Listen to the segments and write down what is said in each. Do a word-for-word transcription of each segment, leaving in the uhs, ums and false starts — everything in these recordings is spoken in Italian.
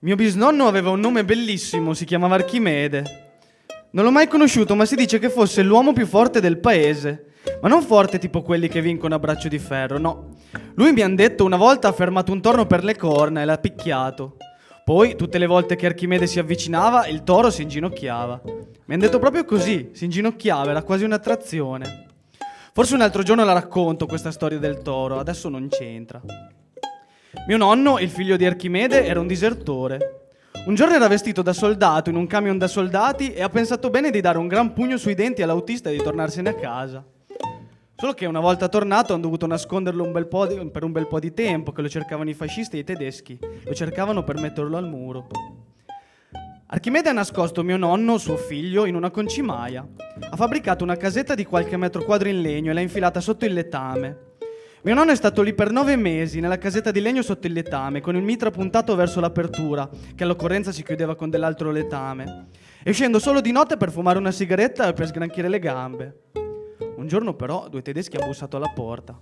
Mio bisnonno aveva un nome bellissimo, si chiamava Archimede. Non l'ho mai conosciuto, ma si dice che fosse l'uomo più forte del paese. Ma non forte tipo quelli che vincono a braccio di ferro, no. Lui mi han detto una volta ha fermato un toro per le corna e l'ha picchiato. Poi, tutte le volte che Archimede si avvicinava, il toro si inginocchiava. Mi han detto proprio così, si inginocchiava, era quasi un'attrazione. Forse un altro giorno la racconto questa storia del toro, adesso non c'entra. Mio nonno, il figlio di Archimede, era un disertore. Un giorno era vestito da soldato in un camion da soldati e ha pensato bene di dare un gran pugno sui denti all'autista e di tornarsene a casa. Solo che una volta tornato hanno dovuto nasconderlo un bel po' di, per un bel po' di tempo, che lo cercavano i fascisti e i tedeschi. Lo cercavano per metterlo al muro. Archimede ha nascosto mio nonno, suo figlio, in una concimaia. Ha fabbricato una casetta di qualche metro quadro in legno e l'ha infilata sotto il letame. Mio nonno è stato lì per nove mesi, nella casetta di legno sotto il letame, con il mitra puntato verso l'apertura, che all'occorrenza si chiudeva con dell'altro letame, e uscendo solo di notte per fumare una sigaretta e per sgranchire le gambe. Un giorno però due tedeschi hanno bussato alla porta.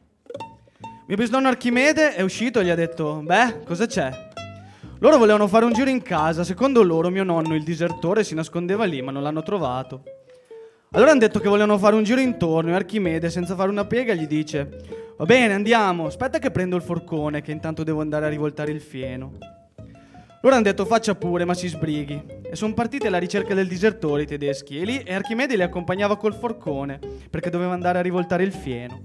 Mio bisnonno Archimede è uscito e gli ha detto: beh, cosa c'è? Loro volevano fare un giro in casa, secondo loro mio nonno, il disertore, si nascondeva lì, ma non l'hanno trovato. Allora hanno detto che volevano fare un giro intorno e Archimede, senza fare una piega, gli dice: va bene, andiamo, aspetta che prendo il forcone, che intanto devo andare a rivoltare il fieno. Loro hanno detto: faccia pure, ma si sbrighi. E sono partiti alla ricerca del disertore i tedeschi, e lì e Archimede li accompagnava col forcone, perché doveva andare a rivoltare il fieno.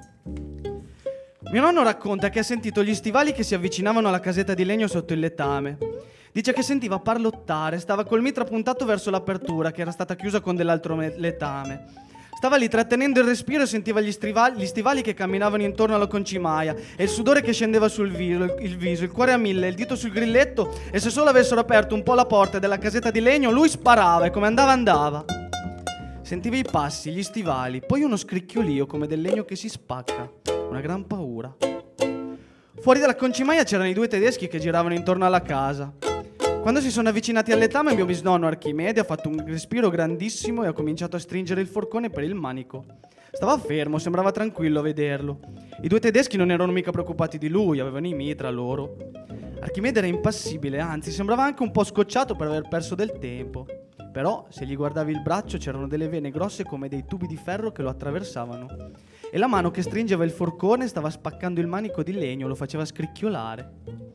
Mio nonno racconta che ha sentito gli stivali che si avvicinavano alla casetta di legno sotto il letame. Dice che sentiva parlottare, stava col mitra puntato verso l'apertura, che era stata chiusa con dell'altro letame. Stava lì trattenendo il respiro e sentiva gli, strivali, gli stivali che camminavano intorno alla concimaia e il sudore che scendeva sul viso, il viso, il cuore a mille, il dito sul grilletto, e se solo avessero aperto un po' la porta della casetta di legno, lui sparava e come andava andava. Sentiva i passi, gli stivali, poi uno scricchiolio come del legno che si spacca. Una gran paura. Fuori dalla concimaia c'erano i due tedeschi che giravano intorno alla casa. Quando si sono avvicinati al letame, mio bisnonno Archimede ha fatto un respiro grandissimo e ha cominciato a stringere il forcone per il manico. Stava fermo, sembrava tranquillo a vederlo. I due tedeschi non erano mica preoccupati di lui, avevano i mitra loro. Archimede era impassibile, anzi sembrava anche un po' scocciato per aver perso del tempo. Però, se gli guardavi il braccio, c'erano delle vene grosse come dei tubi di ferro che lo attraversavano. E la mano che stringeva il forcone stava spaccando il manico di legno, lo faceva scricchiolare.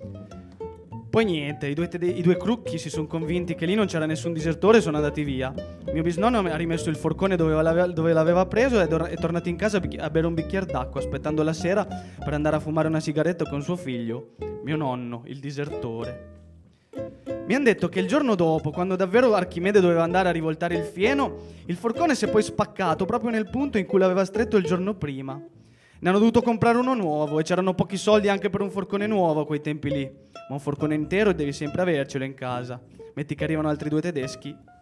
Poi niente, i due, tede- i due crucchi si sono convinti che lì non c'era nessun disertore e sono andati via. Mio bisnonno ha rimesso il forcone dove, l'ave- dove l'aveva preso ed è tornato in casa a, bic- a bere un bicchiere d'acqua, aspettando la sera per andare a fumare una sigaretta con suo figlio, mio nonno, il disertore. Mi hanno detto che il giorno dopo, quando davvero Archimede doveva andare a rivoltare il fieno, il forcone si è poi spaccato proprio nel punto in cui l'aveva stretto il giorno prima. Ne hanno dovuto comprare uno nuovo e c'erano pochi soldi anche per un forcone nuovo a quei tempi lì. Ma un forcone intero devi sempre avercelo in casa. Metti che arrivano altri due tedeschi